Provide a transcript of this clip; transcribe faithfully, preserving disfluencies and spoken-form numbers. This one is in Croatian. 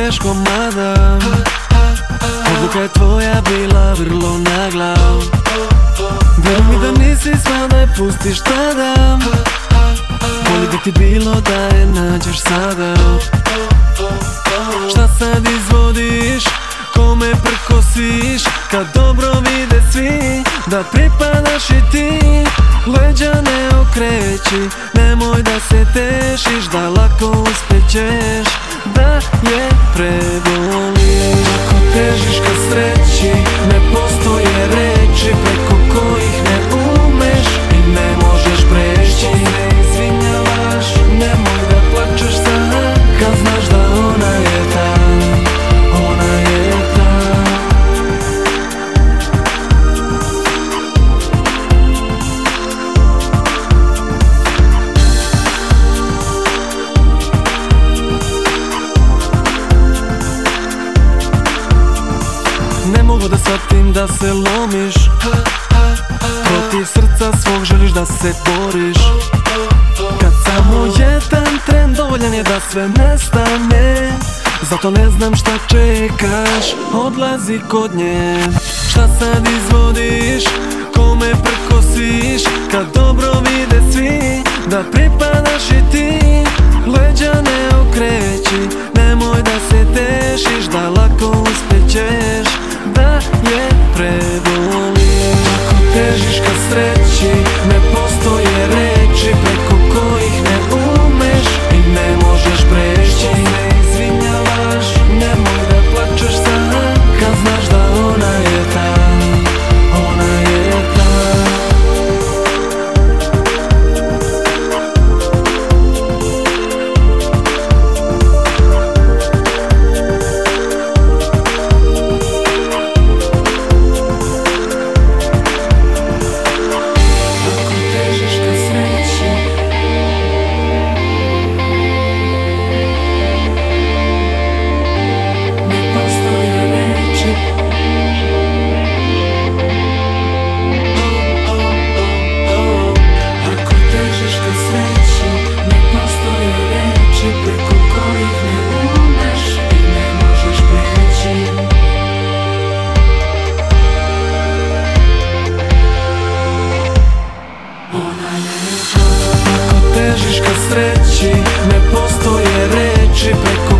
teško mada. Odluka je tvoja bila vrlo nagla. Vjeruj mi da nisi smela da je pustiš tada. Bolje bi ti bilo da je nađeš sada. Šta sad izvodiš, kome prkosiš, kad dobro vide svi da pripadaš i ti. Leđa ne okreći, nemoj da se tešiš, da lako uspećeš da je preboliš. Ako težiš ka sreći, ne postoje reči preko kojih ne umeš i ne možeš preći. Ne izvinjavaš, nemoj da plačeš sad, kad znaš da ona je ta, ona je ta. Ne mogu da shvatim da se lomiš, protiv srca svog želiš da se boriš. Kad samo jedan tren dovoljan je da sve nestane. Zato ne znam šta čekaš, odlazi kod nje. Šta sad izvodiš, kome prkosiš, kad dobro vide svi da pripadaš i ti. Leđa ne okreći, nemoj da se tešiš, da lako uspećeš da je preboliš. Ako težiš ka sreći, ne postoje reči preko kojih ne umeš i ne možeš preći. Ne izvinjavaš, nemoj da plačeš sad, kad znaš da ona je ta, ona je ta. Ako težiš ka sreći, ne postoje reči preko